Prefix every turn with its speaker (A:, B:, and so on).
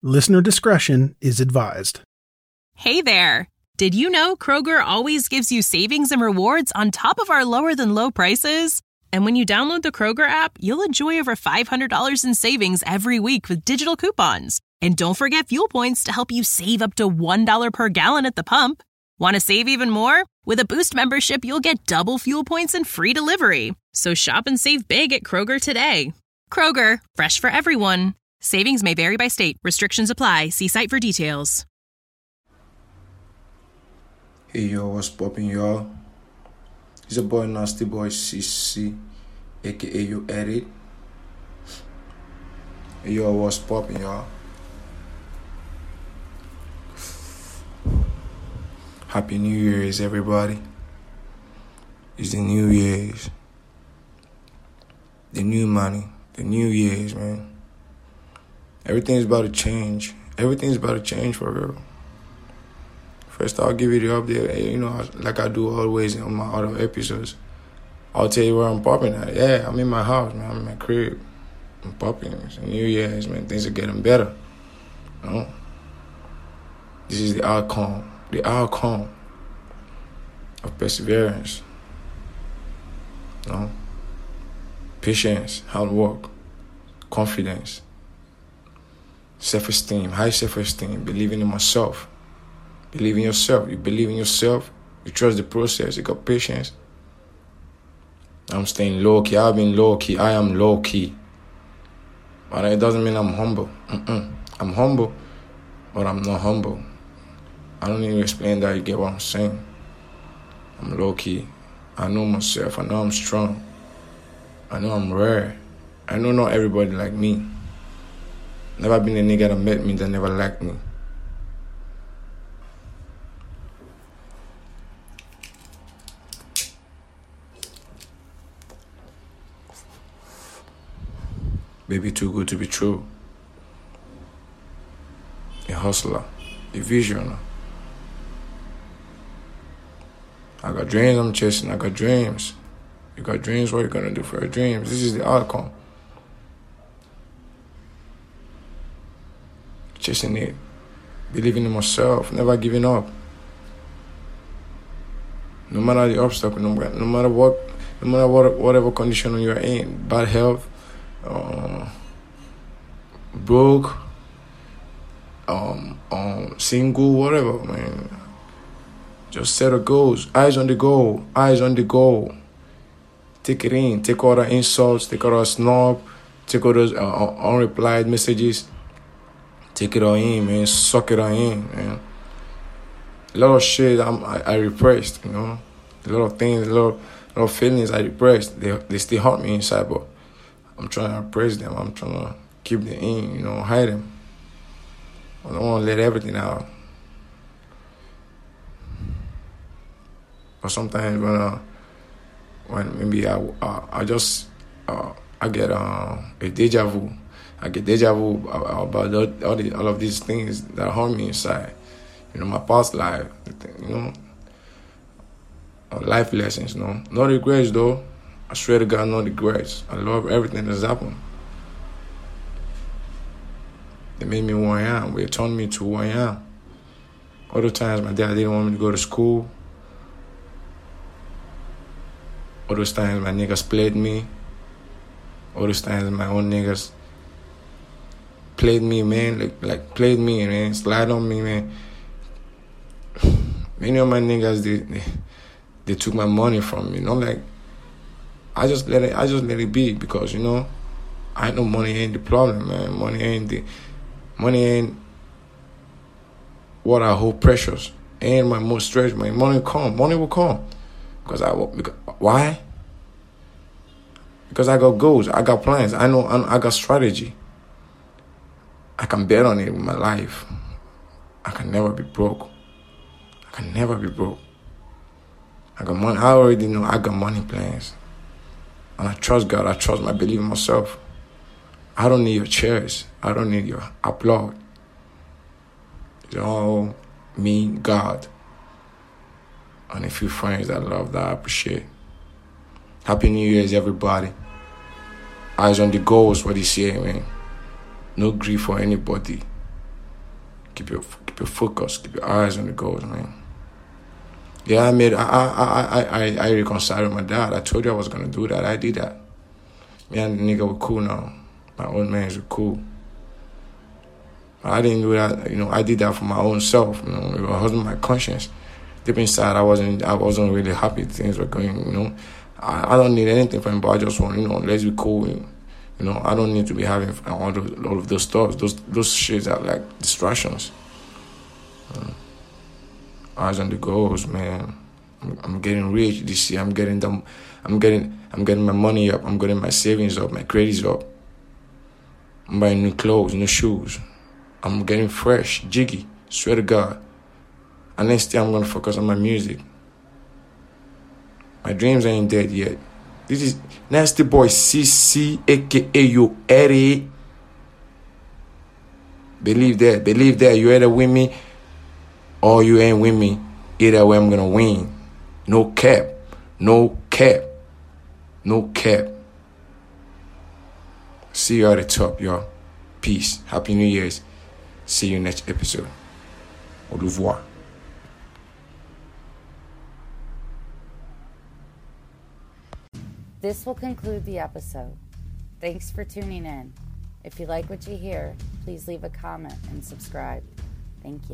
A: Listener discretion is advised.
B: Hey there! Did you know Kroger always gives you savings and rewards on top of our lower-than-low prices? And when you download the Kroger app, you'll enjoy over $500 in savings every week with digital coupons. And don't forget fuel points to help you save up to $1 per gallon at the pump. Want to save even more? With a Boost membership, you'll get double fuel points and free delivery. So shop and save big at Kroger today. Kroger, fresh for everyone. Savings may vary by state. Restrictions apply. See site for details.
C: Hey yo, what's poppin', y'all? It's your boy Nasty Boy CC, aka You Edit. Hey yo, what's poppin', y'all? Happy New Year's, everybody. It's the New Year's. The new money. The New Year's, man. Everything's about to change. Everything's about to change for real. First, I'll give you the update, like I do always on my other episodes. I'll tell you where I'm popping at. Yeah, I'm in my house, man. I'm in my crib. I'm popping. It's New Year's, man. Things are getting better. You know? This is the outcome. The outcome of perseverance. You know? Patience, hard work, confidence, self-esteem, high self-esteem, believing in myself. Believe in yourself. You believe in yourself. You trust the process. You got patience. I'm staying low-key. I've been low-key. I am low-key. But it doesn't mean I'm humble. I'm humble, but I'm not humble. I don't need to explain that. You get what I'm saying? I'm low-key. I know myself. I know I'm strong. I know I'm rare. I know not everybody like me. Never been a nigga that met me that never liked me. Baby, too good to be true. A hustler, a visioner. I got dreams I'm chasing. I got dreams. You got dreams, what you gonna do for your dreams? This is the outcome. Chasing it. Believing in myself. Never giving up. No matter the obstacle, no matter whatever condition you're in, bad health, broke, single, whatever, man. Just set a goals. Eyes on the goal. Eyes on the goal. Take it in. Take all the insults. Take all the snob. Take all those unreplied messages. Take it all in, man. Suck it all in, man. A lot of shit I repressed, you know. A lot of things, a lot of feelings I repressed. They still haunt me inside, but I'm trying to repress them. I'm trying to keep them in, you know, hide them. I don't want to let everything out. But sometimes when maybe I get a deja vu. I get deja vu about all of these things that haunt me inside. You know, my past life, you know, life lessons, you know. No regrets, though. I swear to God, no regrets. I love everything that's happened. They made me who I am. They turned me to who I am. Other times, my dad didn't want me to go to school. Other times, my niggas played me. Other times, my own niggas played me, man. Like played me, man. Slide on me, man. Many of my niggas, they took my money from me. You know, like, I just let it be because, you know, I know money ain't the problem, man. Money ain't what I hold precious. Ain't my most treasure. My money will come. Why? Because I got goals. I got plans. I know I got strategy. I can bet on it with my life. I can never be broke. I got money. I already know I got money plans. And I trust God. I believe in myself. I don't need your cheers. I don't need your applaud. It's all me, God, and a few friends that I love, that I appreciate. Happy New Year's, everybody. Eyes on the goals for this year, man. No grief for anybody. Keep your focus. Keep your eyes on the goals, man. Yeah, I reconciled with my dad. I told you I was gonna do that. I did that. Me and the nigga were cool now. My old mans were cool. I didn't do that, I did that for my own self, It was hurting my conscience. Deep inside, I wasn't really happy things were going, I don't need anything from him, but I just want, let's be cool. I don't need to be having all of those thoughts. Those shits are like distractions. Eyes on the goals, man. I'm getting rich this year. I'm getting my money up. I'm getting my savings up. My credit's up. I'm buying new clothes, new shoes. I'm getting fresh, jiggy. Swear to God. And next year I'm gonna focus on my music. My dreams ain't dead yet. This is Nasty Boy CC, aka Yo Eddie. Believe that. You either with me or you ain't with me. Either way I'm gonna win. No cap. See you at the top, y'all. Peace. Happy New Year's. See you next episode. Au revoir.
D: This will conclude the episode. Thanks for tuning in. If you like what you hear, please leave a comment and subscribe. Thank you.